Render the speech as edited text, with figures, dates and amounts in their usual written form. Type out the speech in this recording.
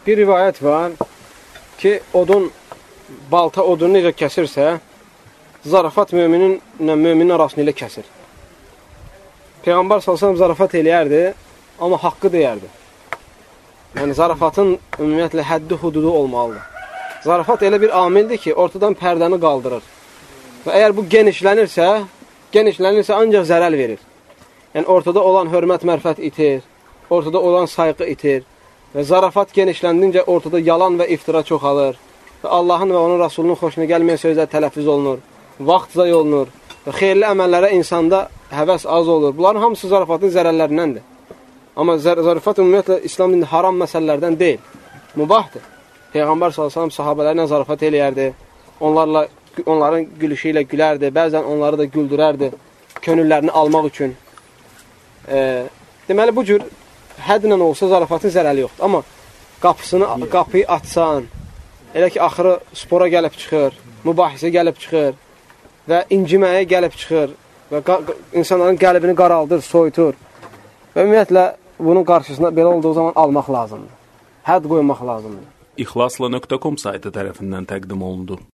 Bir rivayət var ki, balta odunu necə kəsirsə, zarafat müminin arasını ilə kəsir. Peyğəmbər s.ə.v zarafat eləyərdi, amma haqqı deyərdi. Yəni, zarafatın ümumiyyətlə həddi hududu olmalıdır. Zarafat elə bir amildir ki, ortadan pərdəni qaldırır. Və əgər bu genişlənirsə ancaq zərəl verir. Yəni, ortada olan hörmət, mərfət itir, ortada olan sayğı itir və zarafat genişləndincə ortada yalan və iftira çoxalır və Allahın və onun Rasulunun xoşuna gəlməyən sözlər tələffüz olunur, vaxt zay olunur və xeyirli əməllərə insanda həvəs az olur. Bunların hamısı zarafatın zərərlərindəndir. Amma zarafat ümumiyyətlə İslam dində haram məsələlərdən deyil, mübahdır. Peyğəmbər s.ə.v sahabələrlə zarafat eləyərdi, onların gülüşü ilə gülərdi, bəzən onları da güldürərdi, könüllərini almaq üçün. Deməli, bu cür hədlə olsa zarafatın zərəli yoxdur. Amma qapıyı açsan, elə ki, axırı spora gəlib çıxır, mübahisə gəlib çıxır və inciməyə gəlib çıxır və insanların qəlbini qaraldır, soyutur. Və ümumiyyətlə, bunun qarşısında belə olduğu zaman almaq lazımdır. Hədd qoymaq lazımdır. İxlasla.com saytı tərəfindən təqdim olundu.